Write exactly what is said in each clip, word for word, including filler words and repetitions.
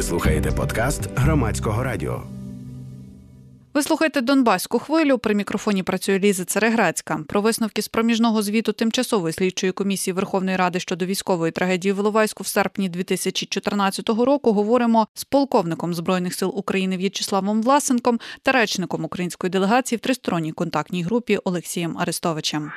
Ви слухаєте подкаст Громадського радіо. Ви слухаєте «Донбаську хвилю». При мікрофоні працює Ліза Цереграцька. Про висновки з проміжного звіту Тимчасової слідчої комісії Верховної Ради щодо військової трагедії в Іловайську в серпні дві тисячі чотирнадцятого року говоримо з полковником Збройних сил України В'ячеславом Власенком та речником української делегації в тристоронній контактній групі Олексієм Арестовичем.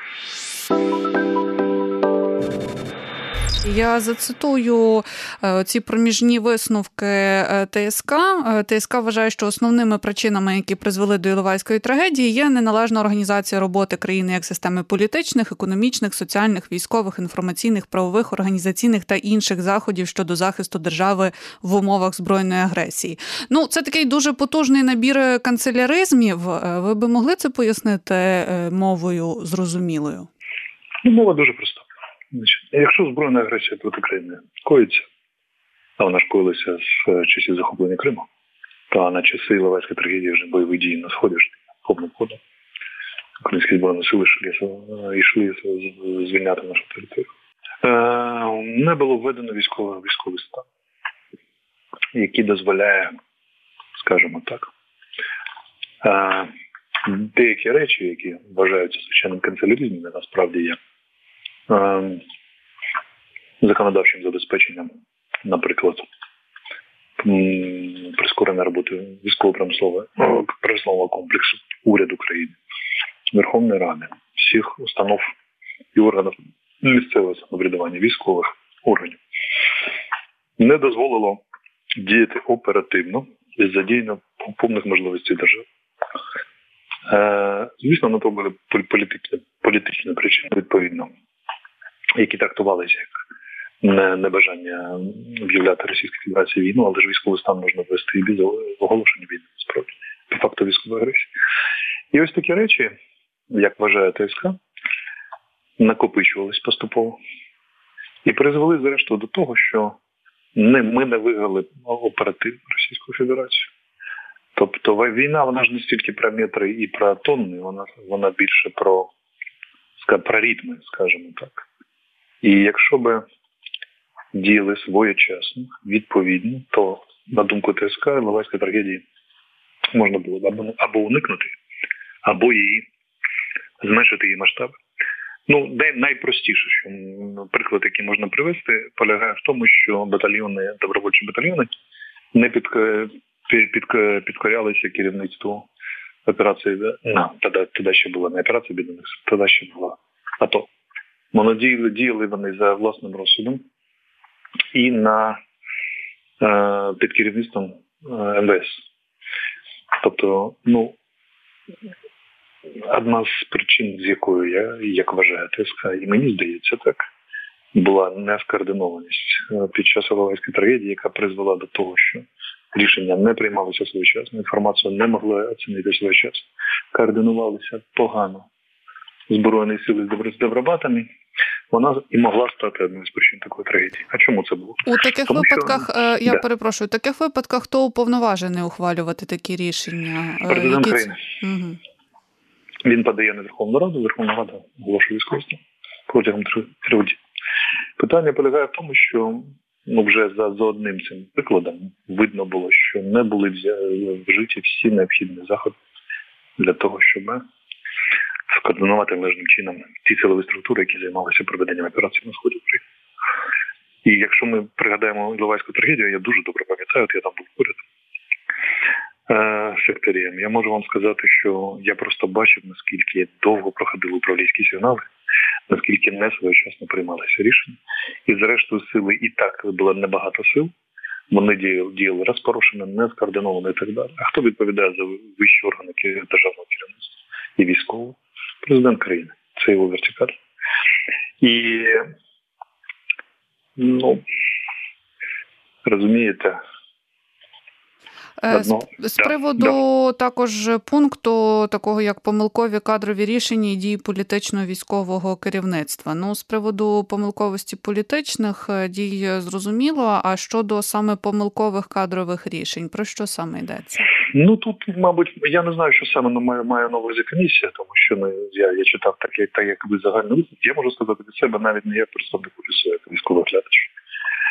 Я зацитую ці проміжні висновки ТСК. ТСК вважає, що основними причинами, які призвели до Іловайської трагедії, є неналежна організація роботи країни як системи політичних, економічних, соціальних, військових, інформаційних, правових, організаційних та інших заходів щодо захисту держави в умовах збройної агресії. Ну, це такий дуже потужний набір канцеляризмів. Ви би могли це пояснити мовою зрозумілою? Мова дуже проста. Значить, якщо збройна агресія проти країни коїться, а вона ж коїлася з часів захоплення Криму, то на часи Іловайської трагедії вже бойові дії на Сході повним ходом. Українські збройні сили йшли, йшли звільняти нашу територію. Е, не було введено військовий, військовий стан, який дозволяє, скажімо так, е, деякі речі, які вважаються звичайним канцеляризмом, насправді є законодавчим забезпеченням, наприклад, прискорення роботи військово-промислового промислового комплексу уряду країни, Верховної Ради, всіх установ і органів місцевого самоврядування, військових органів, не дозволило діяти оперативно і задіяно повних можливостей держави. Звісно, на то були політичні, політичні причини, відповідно, які трактувалися як небажання об'являти Російській Федерації війну, але ж військовий стан можна ввести і без оголошення війни, насправді, по факту військової агресії. І ось такі речі, як вважає ТСК, накопичувались поступово і призвели, зрештою, до того, що не, ми не виграли оперативно Російську Федерацію. Тобто війна, вона ж не стільки про метри і про тонни, вона, вона більше про, про ритми, скажімо так. І якщо би діяли своєчасно, відповідно, то, на думку ТСК, Іловайської трагедії можна було б або, або уникнути, або її зменшити її масштаби. Ну, найпростіше, що приклад, який можна привести, полягає в тому, що батальйони, добровольчі батальйони не під, під, під, підкорялися керівництву операції, ну, тоді, тоді ще була не операція Об'єднаних Сил, тоді ще була АТО. Воно діяли, діяли вони за власним розсудом і на, е, під керівництвом е, ем ве ес. Тобто, ну, одна з причин, з якою я, як вважаю ТСК, і мені здається так, була нескоординованість під час Іловайської трагедії, яка призвела до того, що рішення не приймалися своєчасно, інформацію не могли оцінити своєчасно, координувалися погано Збройні сили з добробатами, вона і могла стати одною з причин такої трагедії. А чому це було? У таких Тому, випадках, що... я да. перепрошую, у таких випадках хто уповноважений ухвалювати такі рішення? Президент Які... країни. Угу. Він подає на Верховну Раду, Верховна Рада оголошує військовий стан протягом трьох днів. Питання полягає в тому, що ну, вже за, за одним цим прикладом видно було, що не були вжиті всі необхідні заходи для того, щоб скоординувати належним чином ті силові структури, які займалися проведенням операцій на Сході України. І якщо ми пригадаємо Іловайську трагедію, я дуже добре пам'ятаю, от я там був поряд е- секторієм. Я можу вам сказати, що я просто бачив, наскільки довго проходили управлінські сигнали, наскільки не своєчасно приймалися рішення. І зрештою сили і так було небагато сил, вони діяли, діяли розпорошено, не скоординовано і так далі. А хто відповідає за вищі органи державного керівництва і військового? Президент країни. Це його вертикаль. І, ну, розумієте, З, з приводу да. також пункту такого, як помилкові кадрові рішення і дії політичного військового керівництва. Ну, з приводу помилковості політичних дій зрозуміло, а щодо саме помилкових кадрових рішень, про що саме йдеться? Ну, тут, мабуть, я не знаю, що саме має, має на увазі комісія, тому що ми, я, я читав таке, так, якби загальний висновок. Я можу сказати від себе навіть не як представник офісу, як військовий глядач.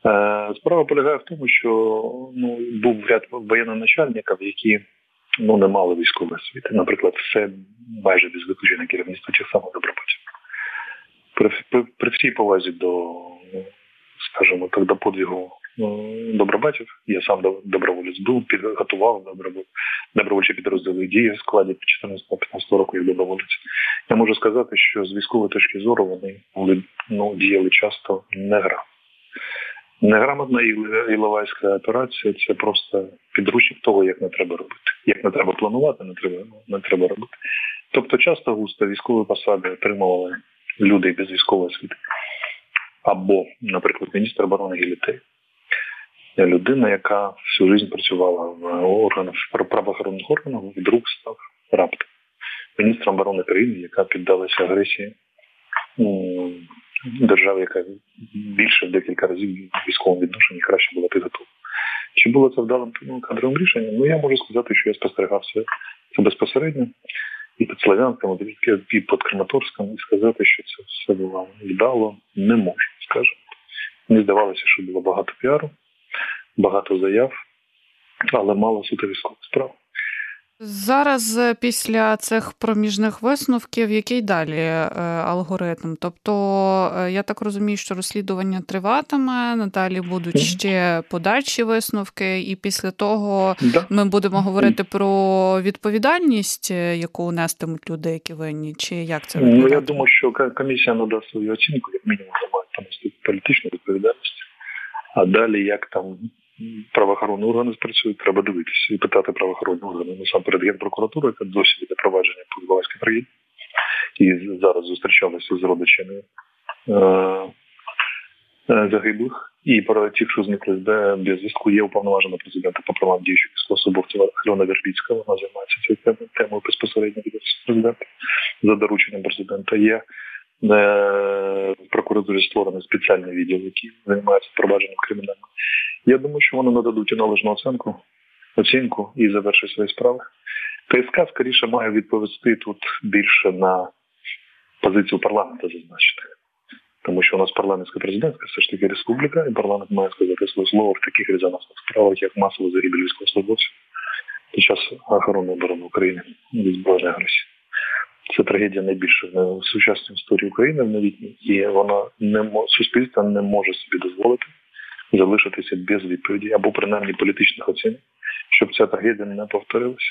Справа полягає в тому, що ну, був ряд воєнноначальників, які ну, не мали військової освіти. Наприклад, все майже без виключення керівництва тих самих добробатів. При, при, при всій повазі до, скажімо так, до подвігу добробатів, я сам доброволець був, підготував добровольчі підрозділи дії в складі чотирнадцятого-п'ятнадцятого року як доброволець. Я можу сказати, що з військової точки зору вони були, ну, діяли часто неграмотно. Неграмотна Іловайська операція – це просто підручник того, як не треба робити. Як не треба планувати, не треба, не треба робити. Тобто часто густо військові посади отримували люди без військової освіти. Або, наприклад, міністр оборони Гілітей. Людина, яка всю життя працювала в органах, в правоохоронних органах, вдруг став раптом міністром оборони країни, яка піддалася агресії держави, яка більше в декілька разів в військовому відношенні краще була підготовлена. Чи було це вдалим кадровим рішенням? Ну, я можу сказати, що я спостерігав це, це безпосередньо і під Слов'янськом, і під Краматорськом, і сказати, що це все було вдало, не можу, скажімо. Мені здавалося, що було багато піару, багато заяв, але мало суто військових справ. Зараз після цих проміжних висновків, який далі алгоритм? Тобто, я так розумію, що розслідування триватиме, надалі будуть ще подальші висновки, і після того да. ми будемо говорити про відповідальність, яку нестимуть люди, які винні, чи як це виглядає? Ну, я думаю, що комісія надасть свою оцінку, як мінімум, має понести політичну відповідальність, а далі як там правоохоронні органи спрацюють, треба дивитися і питати правоохоронні органи. Насамперед Генпрокуратура, яка досі веде провадження по Іловайській трагедії, і зараз зустрічалися з родичами е- е- загиблих. І про тих, що зникли без зв'язку, є уповноважена президента по правам діючих військовослужбовців Альона Вербіцька. Вона займається цією темою, темою безпосередньо від президента за дорученням президента. Є в прокуратурі створений спеціальний відділ, який займається провадженням кримінального. Я думаю, що вони нададуть належну оцінку, оцінку і завершать свої справи. ТСК, скоріше, має відповісти тут більше на позицію парламенту зазначити. Тому що у нас парламентсько-президентська все ж таки республіка, і парламент має сказати своє слово в таких резонансних справах, як масова загибель військовослужбовців під час охорони оборони України від збройної агресії. Це трагедія найбільша в сучасній історії України в новітній, і вона не мо... суспільство не може собі дозволити залишитися без відповіді або принаймні політичних оцінок, щоб ця трагедія не повторилася.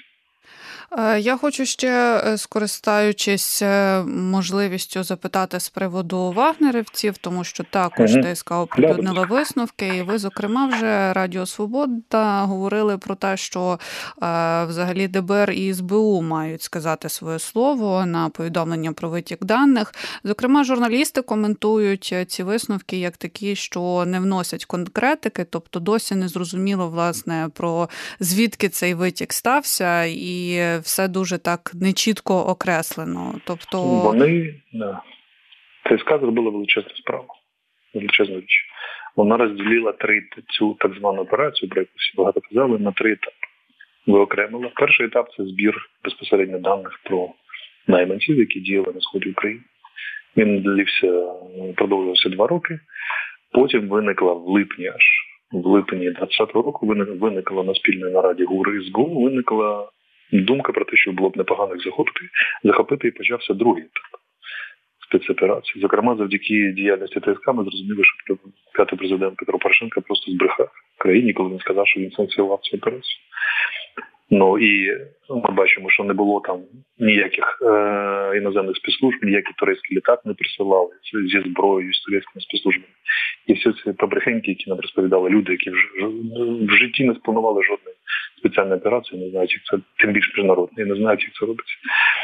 Я хочу ще, скористаючись можливістю, запитати з приводу вагнерівців, тому що також угу. ТСК оприлюднила висновки, і ви, зокрема, вже Радіо Свобода говорили про те, що взагалі ДБР і СБУ мають сказати своє слово на повідомлення про витік даних. Зокрема, журналісти коментують ці висновки як такі, що не вносять конкретики, тобто досі не зрозуміло, власне, про звідки цей витік стався, і все дуже так нечітко окреслено. Тобто вони, да. ТСК зробила величезну справу, величезну річ. Вона розділила три цю так звану операцію, про яку всі багато казали, на три етапи. Виокремила. Перший етап – це збір безпосередньо даних про найманців, які діяли на сході України. Він длився, продовжувався два роки. Потім виникла в липні аж, в липні двадцятого року виникла на спільній нараді ГУР і СБУ, виникла думка про те, що було б непогано їх захопити, захопити, і почався другий етап спецоперації. Зокрема, завдяки діяльності ТСК ми зрозуміли, що п'ятий президент Петро Порошенко просто збрехав в країні, коли він сказав, що він санкціонував цю операцію. Ну і ми бачимо, що не було там ніяких е- іноземних спецслужб, ніякий турецький літак не присилали зі зброєю, з турецькими спецслужбами. І всі ці побрехеньки, які нам розповідали люди, які в, в житті не спланували жодної спеціальної операції, не знають, як це, тим більш міжнародний, не знають, як це робиться.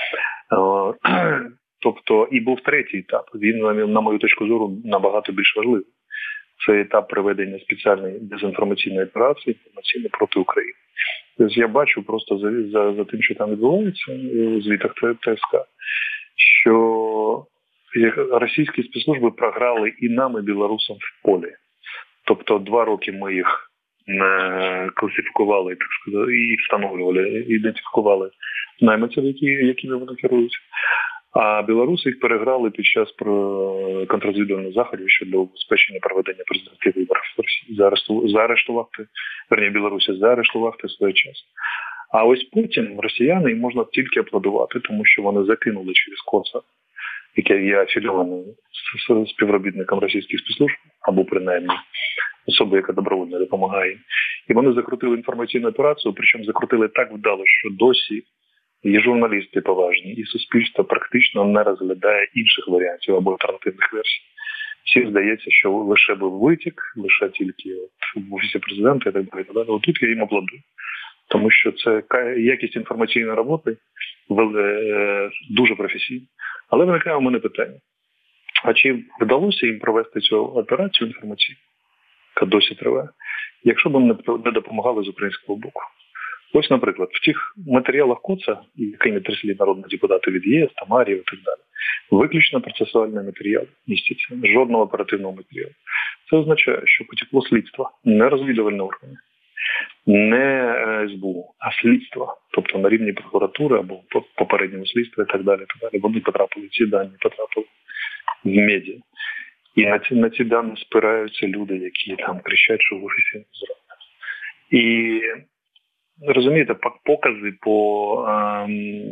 Е- тобто, і був третій етап. Він, на мою точку зору, набагато більш важливий. Це етап проведення спеціальної дезінформаційної операції, інформаційної проти України. Тобто я бачу просто за, за, за тим, що там відбувається у звітах ТСК, що російські спецслужби програли і нам, і білорусам в полі. Тобто два роки ми їх класифікували, так сказати, і встановлювали, ідентифікували найманців, які, якими вони керують. А білоруси їх переграли під час контррозвідувальних заходів щодо убезпечення проведення президентських виборів в Росії. Заарештувати, верні, Білорусі заарештувати своєчасно. А ось потім росіяни, їм можна тільки аплодувати, тому що вони закинули через Коса, яке є афілійованим співробітником російських спецслужб, або принаймні особи, яка добровольно допомагає. І вони закрутили інформаційну операцію, причому закрутили так вдало, що досі і журналісти поважні, і суспільство практично не розглядає інших варіантів або альтернативних версій. Всім здається, що лише був витік, лише тільки от в Офісі президента і так далі. От тут я їм аплодую. Тому що це якість інформаційної роботи дуже професійна. Але виникає у мене питання. А чи вдалося їм провести цю операцію інформаційну, яка досі триває, якщо б вони не допомагали з українського боку? Ось, наприклад, в тих матеріалах Коца, якими трясли народні депутати від ЄС, Тамарів і так далі, виключно процесуальний матеріал міститься, жодного оперативного матеріалу. Це означає, що потекло слідство, не розвідувальне органи, не ес бе у, а слідство, тобто на рівні прокуратури або попередньому слідстві і так далі, так далі. Вони потрапили, ці дані потрапили в медіа. І на ці, на ці дані спираються люди, які там кричать, що в Офісі зроблено. І розумієте, покази по ем,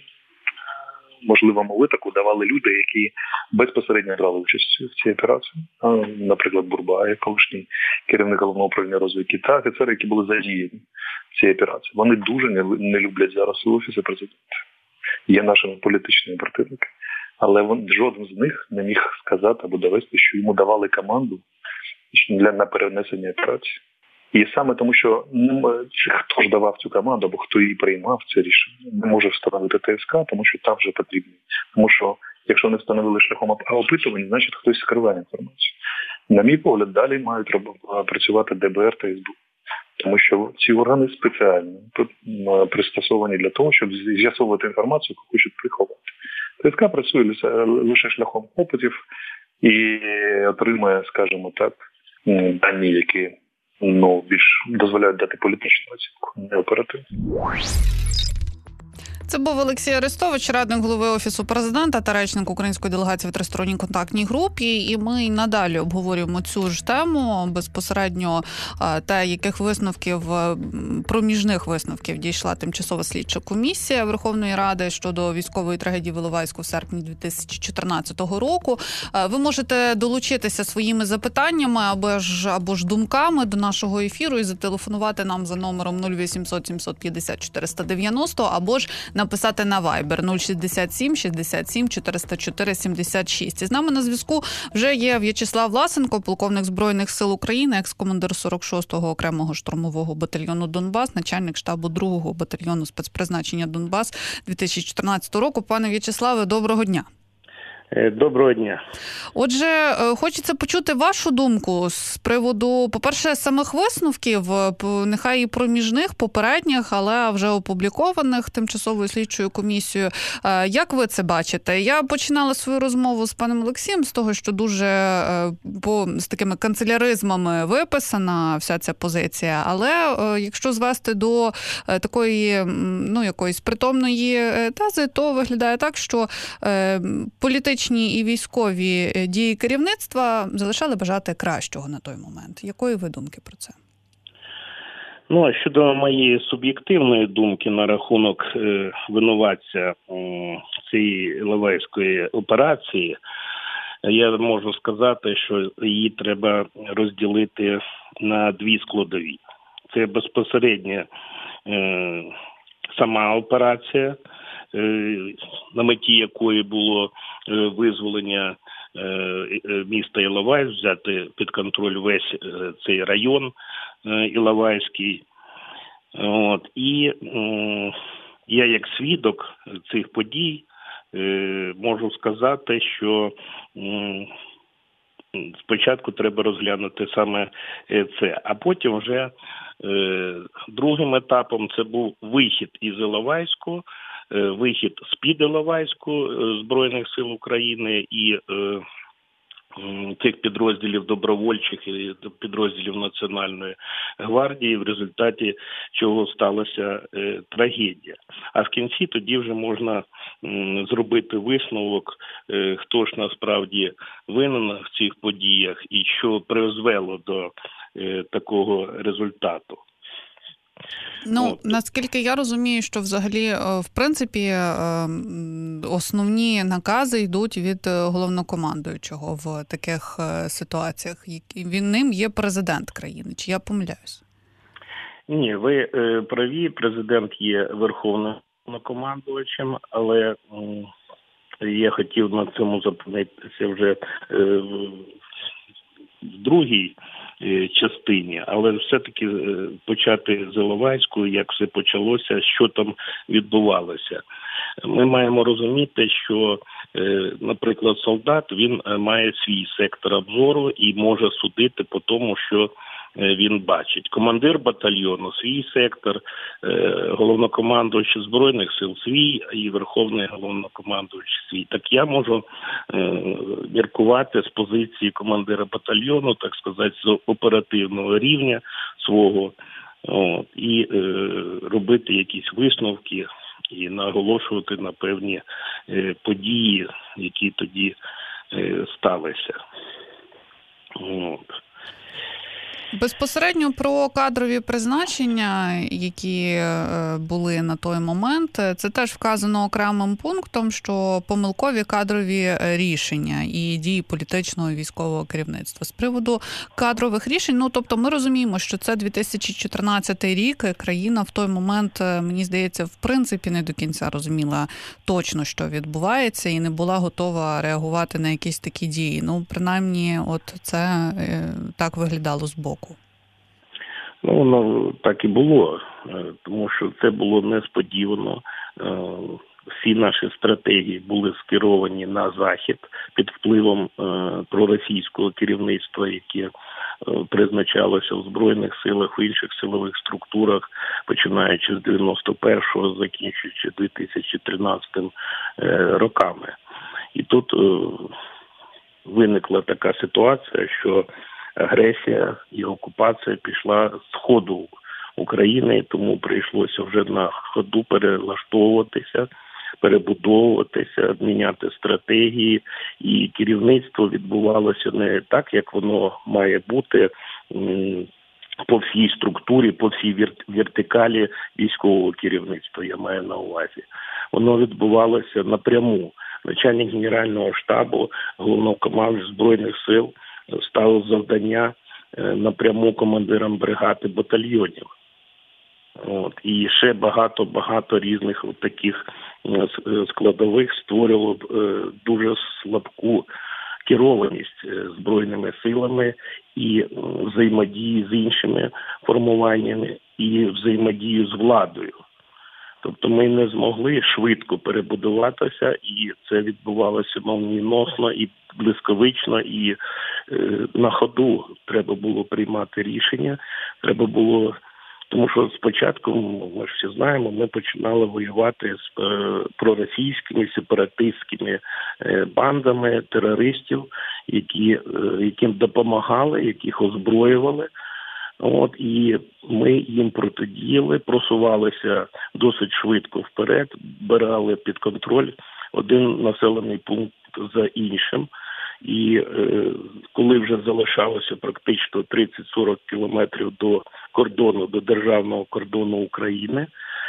можливому витоку давали люди, які безпосередньо брали участь в цій операції. Наприклад, Бурбай, колишній керівник головного управління розвідки, та офіцери, які були задіяні в цій операції. Вони дуже не, не люблять зараз у Офісі президента. Є нашими політичними противниками. Але він, жоден з них не міг сказати або довести, що йому давали команду для на перенесення операції. І саме тому, що ну, хто ж давав цю команду, або хто її приймав, це рішення, не може встановити те ес ка, тому що там вже потрібно. Тому що, якщо не встановили шляхом опитування, значить хтось скриває інформацію. На мій погляд, далі мають працювати де бе ер та ес бе у. Тому що ці органи спеціально пристосовані для того, щоб з'ясовувати інформацію, яку хочуть приховати. те ес ка працює лише шляхом опитів і отримує, скажімо так, дані, які ну, більш дозволяють дати політичну оцінку, не оперативну. Це був Олексій Арестович, радник голови Офісу президента та речник української делегації в тристоронній контактній групі. І ми й надалі обговорюємо цю ж тему, безпосередньо те, яких висновків, проміжних висновків дійшла тимчасова слідча комісія Верховної Ради щодо військової трагедії в Іловайську в серпні дві тисячі чотирнадцятого року. Ви можете долучитися своїми запитаннями або ж, або ж думками до нашого ефіру і зателефонувати нам за номером нуль вісімсот сімсот п'ятдесят чотириста дев'яносто або ж написати на Viber нуль шістдесят сім шістдесят сім чотириста чотири сімдесят шість. І з нами на зв'язку вже є В'ячеслав Власенко, полковник Збройних сил України, екс-командир сорок шостого окремого штурмового батальйону «Донбас», начальник штабу другого батальйону спецпризначення «Донбас» дві тисячі чотирнадцятого року. Пане В'ячеславе, доброго дня. Доброго дня. Отже, хочеться почути вашу думку з приводу, по-перше, самих висновків, нехай і проміжних, попередніх, але вже опублікованих тимчасовою слідчою комісією. Як ви це бачите? Я починала свою розмову з паном Олексієм з того, що дуже по, з такими канцеляризмами виписана вся ця позиція, але якщо звести до такої, ну, якоїсь притомної тези, то виглядає так, що політичні і військові дії керівництва залишали бажати кращого на той момент. Якої ви думки про це? Ну, а щодо моєї суб'єктивної думки на рахунок е, винуватця е, цієї Іловайської операції, я можу сказати, що її треба розділити на дві складові. Це безпосередньо е, сама операція, на меті якої було визволення міста Іловайськ, взяти під контроль весь цей район Іловайський. От. І я як свідок цих подій можу сказати, що спочатку треба розглянути саме це, а потім вже другим етапом це був вихід із Іловайську, вихід з-під Іловайську Збройних сил України і тих підрозділів добровольчих і підрозділів Національної гвардії, в результаті чого сталася е, трагедія. А в кінці тоді вже можна м, зробити висновок, е, хто ж насправді винен в цих подіях і що призвело до е, такого результату. Ну, От. наскільки я розумію, що взагалі, в принципі, основні накази йдуть від головнокомандуючого в таких ситуаціях. Він ним є президент країни. Чи я помиляюсь? Ні, ви е, праві. Президент є верховним командувачем, але м, я хотів на цьому зупинитися вже е, в другій частині, але все-таки почати з Іловайську, як все почалося, що там відбувалося. Ми маємо розуміти, що, наприклад, солдат, він має свій сектор обзору і може судити по тому, що він бачить. Командир батальйону свій сектор, головнокомандуючий Збройних сил свій і Верховний головнокомандуючий свій. Так я можу міркувати з позиції командира батальйону, так сказати, з оперативного рівня свого, от, і е, робити якісь висновки і наголошувати на певні е, події, які тоді е, сталися. От. Безпосередньо про кадрові призначення, які були на той момент, це теж вказано окремим пунктом, що помилкові кадрові рішення і дії політичного і військового керівництва. З приводу кадрових рішень, ну, тобто ми розуміємо, що це дві тисячі чотирнадцятий рік, країна в той момент, мені здається, в принципі не до кінця розуміла точно, що відбувається, і не була готова реагувати на якісь такі дії. Ну, принаймні, от це так виглядало збоку. Ну, воно так і було, тому що це було несподівано. Всі наші стратегії були скеровані на Захід під впливом проросійського керівництва, яке призначалося в Збройних силах, в інших силових структурах, починаючи з дев'яносто першого, закінчуючи дві тисячі тринадцятим роками. І тут виникла така ситуація, що агресія і окупація пішла з сходу України, тому прийшлося вже на ходу перелаштовуватися, перебудовуватися, міняти стратегії, і керівництво відбувалося не так, як воно має бути по всій структурі, по всій вертикалі військового керівництва, я маю на увазі. Воно відбувалося напряму. Начальник Генерального штабу, головнокомандувач Збройних сил ставив завдання напряму командирам бригад і батальйонів. От. І ще багато-багато різних от таких складових створювало дуже слабку керованість Збройними силами і взаємодії з іншими формуваннями, і взаємодію з владою. Тобто ми не змогли швидко перебудуватися, і це відбувалося молнієносно і блискавично, і е, на ходу треба було приймати рішення. Треба було, тому що спочатку, ми ж всі знаємо, ми починали воювати з е, проросійськими сепаратистськими е, бандами терористів, які, е, яким допомагали, яких озброювали. От, і ми їм протидіяли, просувалися досить швидко вперед, брали під контроль один населений пункт за іншим. І е, коли вже залишалося практично тридцять-сорок кілометрів до кордону, до державного кордону України,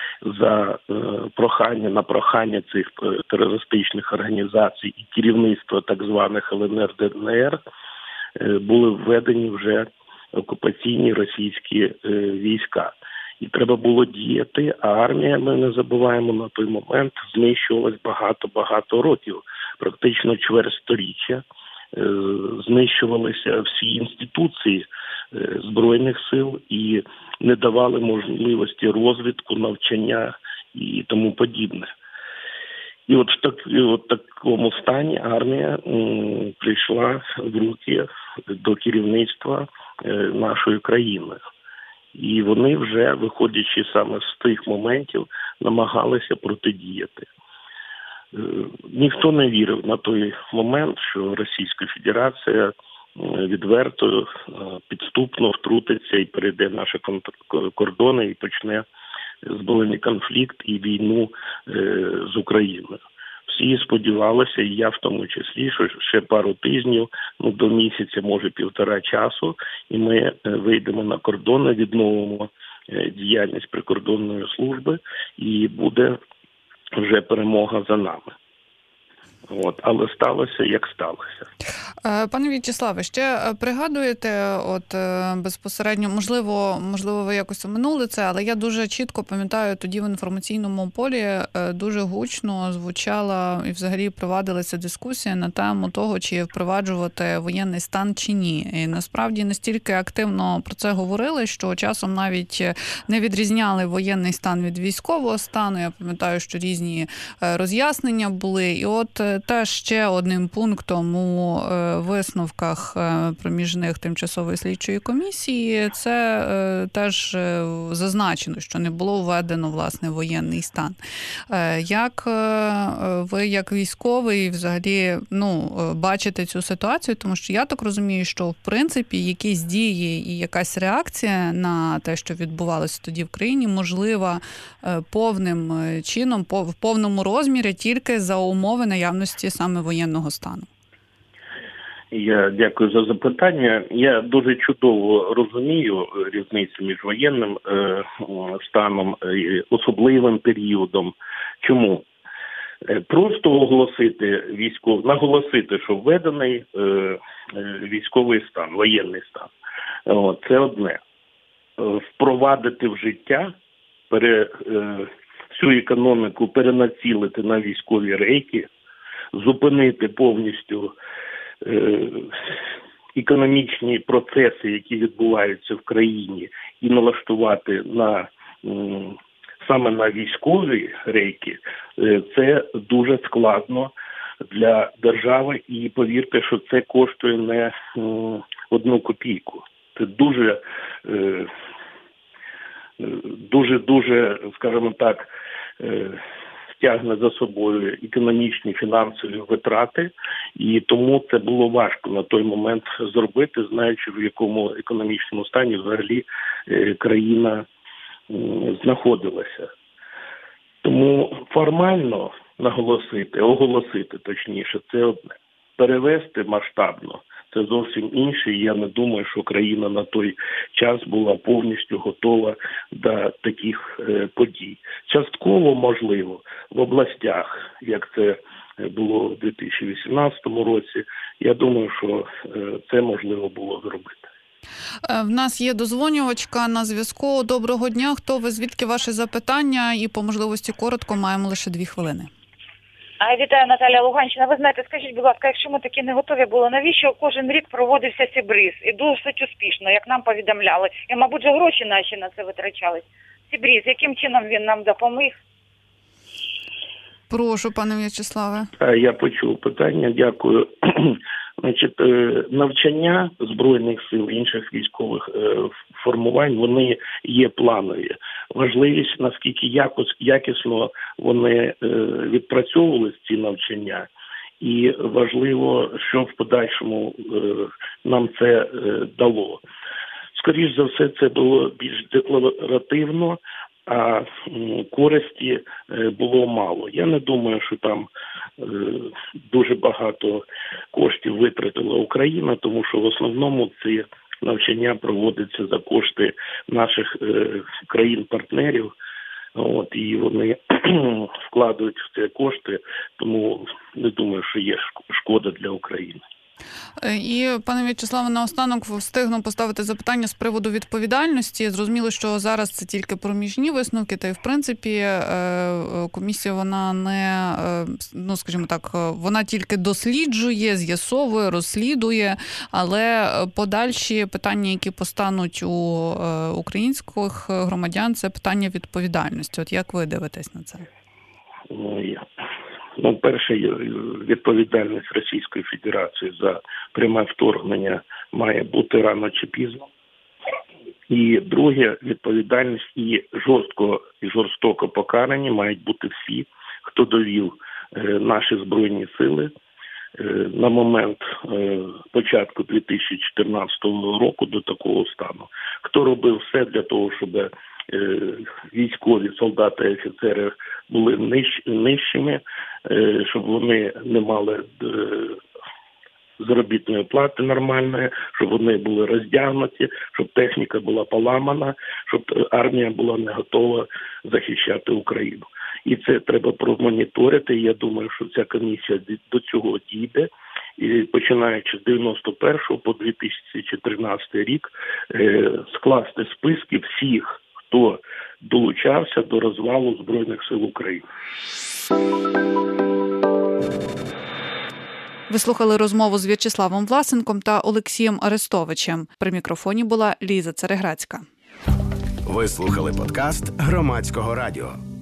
за е, прохання, на прохання цих терористичних організацій і керівництва так званих ел ен ер де ен ер е, були введені вже окупаційні російські е, війська. І треба було діяти, а армія, ми не забуваємо, на той момент знищувалась багато-багато років, практично чверть сторіччя. Е, знищувалися всі інституції е, Збройних сил і не давали можливості розвитку, навчання і тому подібне. І от в так, і от такому стані армія м, прийшла в руки до керівництва е, нашої країни. І вони вже, виходячи саме з тих моментів, намагалися протидіяти. ніхто не вірив на той момент, що Російська Федерація відверто, підступно втрутиться і перейде наші кордони і почне збройний конфлікт і війну з Україною. Всі сподівалися, і я в тому числі, що ще пару тижнів, ну до місяця, може півтора часу, і ми вийдемо на кордони, відновимо діяльність прикордонної служби, і буде вже перемога за нами. От, але сталося, як сталося. Пане В'ячеславе, ще пригадуєте, от безпосередньо, можливо, можливо, ви якось оминули це, але я дуже чітко пам'ятаю, тоді в інформаційному полі дуже гучно звучала і взагалі провадилася дискусія на тему того, чи впроваджувати воєнний стан чи ні. І насправді настільки активно про це говорили, що часом навіть не відрізняли воєнний стан від військового стану. Я пам'ятаю, що різні роз'яснення були. І от теж ще одним пунктом у висновках проміжних тимчасової слідчої комісії це теж зазначено, що не було введено, власне, воєнний стан. Як ви, як військовий, взагалі, ну, бачите цю ситуацію? Тому що я так розумію, що, в принципі, якісь дії і якась реакція на те, що відбувалося тоді в країні, можлива повним чином, в повному розмірі тільки за умови наявності саме воєнного стану. Я дякую за запитання. Я дуже чудово розумію різницю між воєнним е, станом і особливим періодом. Чому? Просто оголосити військов, наголосити, що введений е, е, військовий стан, воєнний стан. О, це одне. Впровадити в життя, пере, е, всю економіку перенацілити на військові рейки, зупинити повністю е, економічні процеси, які відбуваються в країні, і налаштувати на м, саме на військові рейки, е, це дуже складно для держави. І повірте, що це коштує не м, одну копійку. Це дуже, е, дуже, дуже, скажімо так, е, тягне за собою економічні, фінансові витрати, і тому це було важко на той момент зробити, знаючи, в якому економічному стані взагалі країна знаходилася. Тому формально наголосити, оголосити точніше, це одне. Перевести масштабно – це зовсім інше, і я не думаю, що країна на той час була повністю готова до таких е, подій. Частково, можливо, в областях, як це було у дві тисячі вісімнадцятому році, я думаю, що е, це можливо було зробити. В нас є дозвонювачка на зв'язку. Доброго дня. Хто ви? Звідки ваше запитання? І по можливості коротко, маємо лише дві хвилини. Вітаю, Наталя, Луганщина. Ви знаєте, скажіть, будь ласка, якщо ми таки не готові були, навіщо кожен рік проводився Сібриз? І досить успішно, як нам повідомляли. І, мабуть, же гроші наші на це витрачались. Сібриз, яким чином він нам допоміг? Прошу, пане В'ячеславе. Я почув питання, дякую. Значить, навчання Збройних сил, інших військових формувань, вони є планові. Важливість, наскільки якось, якісно вони відпрацьовували ці навчання, і важливо, що в подальшому нам це дало. Скоріш за все, це було більш декларативно, а користі було мало. Я не думаю, що там дуже багато коштів витратила Україна, тому що в основному ці навчання проводяться за кошти наших країн-партнерів, от, і вони вкладають в це кошти, тому не думаю, що є шкода для України. І, пане В'ячеславе, наостанок встигну поставити запитання з приводу відповідальності. Зрозуміло, що зараз це тільки проміжні висновки, та й, в принципі, комісія, вона не, ну, скажімо так, вона тільки досліджує, з'ясовує, розслідує, але подальші питання, які постануть у українських громадян, це питання відповідальності. От як ви дивитесь на це? Ну, я... Ну, перше, відповідальність Російської Федерації за пряме вторгнення має бути рано чи пізно. І друге, відповідальність і жорстко і жорстоко покарані мають бути всі, хто довів наші Збройні сили на момент початку дві тисячі чотирнадцятого року до такого стану. Хто робив все для того, щоб військові, солдати і офіцери були ниж, нижчими, щоб вони не мали заробітної плати нормальної, щоб вони були роздягнуті, щоб техніка була поламана, щоб армія була не готова захищати Україну. І це треба промоніторити. Я думаю, що ця комісія до цього дійде. І починаючи з дев'яносто першого по дві тисячі чотирнадцятий рік скласти списки всіх, хто долучався до розвалу Збройних сил України. Ви слухали розмову з В'ячеславом Власенком та Олексієм Арестовичем. При мікрофоні була Ліза Цареградська. Ви слухали подкаст Громадського радіо.